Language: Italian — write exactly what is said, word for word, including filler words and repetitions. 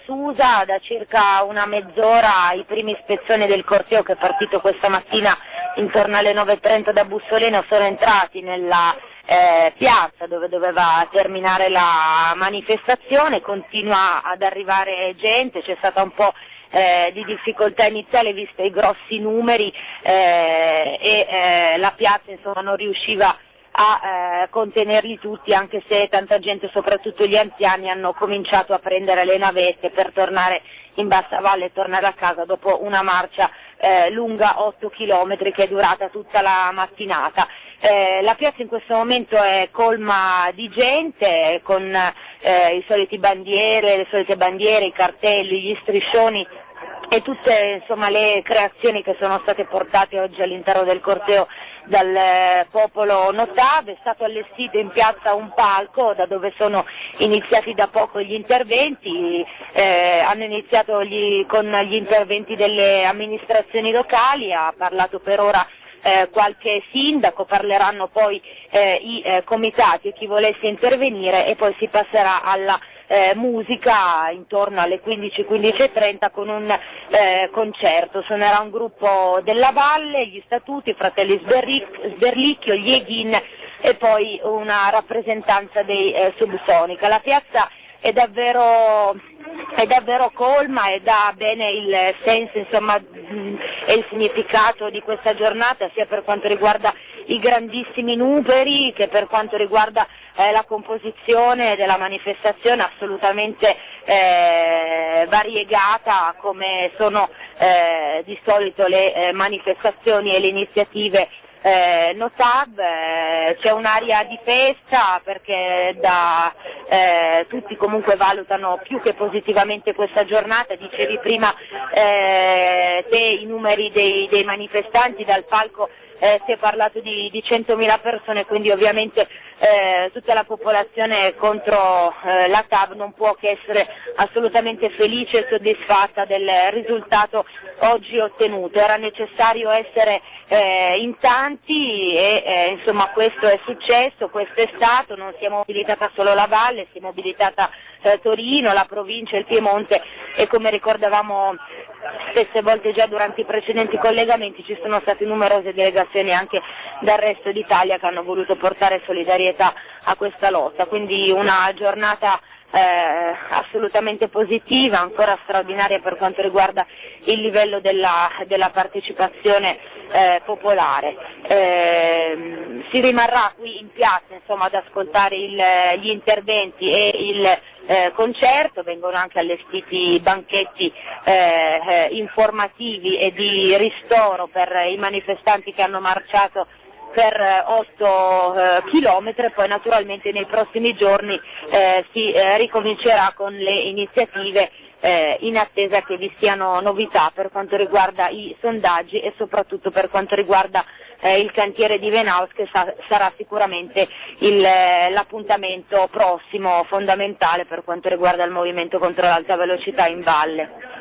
Susa, da circa una mezz'ora i primi ispezioni del corteo che è partito questa mattina intorno alle nove e trenta da Bussoleno sono entrati nella eh, piazza dove doveva terminare la manifestazione, continua ad arrivare gente, c'è stata un po' Eh, di difficoltà iniziale visto i grossi numeri eh, e eh, la piazza insomma non riusciva a eh, contenerli tutti, anche se tanta gente, soprattutto gli anziani, hanno cominciato a prendere le navette per tornare in bassa valle e tornare a casa dopo una marcia eh, lunga otto chilometri che è durata tutta la mattinata. Eh, la piazza in questo momento è colma di gente, con eh, i soliti bandiere, le solite bandiere, i cartelli, gli striscioni e tutte insomma le creazioni che sono state portate oggi all'interno del corteo dal eh, popolo Notav. È stato allestito in piazza un palco da dove sono iniziati da poco gli interventi, eh, hanno iniziato gli, con gli interventi delle amministrazioni locali, ha parlato per ora Eh, qualche sindaco, parleranno poi eh, i eh, comitati e chi volesse intervenire e poi si passerà alla eh, musica intorno alle quindici, quindici e trenta con un eh, concerto. Suonerà un gruppo della Valle, gli Statuti, Fratelli Sberric- Sberlicchio, gli Eghin e poi una rappresentanza dei eh, Subsonica. La piazza è davvero, è davvero colma e dà bene il senso insomma, e il significato di questa giornata sia per quanto riguarda i grandissimi numeri che per quanto riguarda eh, la composizione della manifestazione assolutamente eh, variegata come sono eh, di solito le eh, manifestazioni e le iniziative Eh, Notav. Eh, c'è un'aria di festa perché da, eh, tutti comunque valutano più che positivamente questa giornata. Dicevi prima eh, te i numeri dei, dei manifestanti, dal palco eh, si è parlato di, di centomila persone, quindi ovviamente eh, tutta la popolazione contro eh, la T A V non può che essere assolutamente felice e soddisfatta del risultato oggi ottenuto. Era necessario essere eh, in tanti e eh, insomma questo è successo, questo è stato, non si è mobilitata solo la Valle, si è mobilitata eh, Torino, la provincia, il Piemonte e come ricordavamo spesse volte già durante i precedenti collegamenti ci sono state numerose delegazioni anche dal resto d'Italia che hanno voluto portare solidarietà a questa lotta, quindi una giornata eh, assolutamente positiva, ancora straordinaria per quanto riguarda il livello della, della partecipazione eh, popolare. Eh, si rimarrà qui in piazza insomma, ad ascoltare il, gli interventi e il eh, concerto, vengono anche allestiti banchetti eh, eh, informativi e di ristoro per i manifestanti che hanno marciato per otto eh, chilometri, poi naturalmente nei prossimi giorni eh, si eh, ricomincerà con le iniziative eh, in attesa che vi siano novità per quanto riguarda i sondaggi e soprattutto per quanto riguarda eh, il cantiere di Venaus che sa- sarà sicuramente il, eh, l'appuntamento prossimo fondamentale per quanto riguarda il movimento contro l'alta velocità in valle.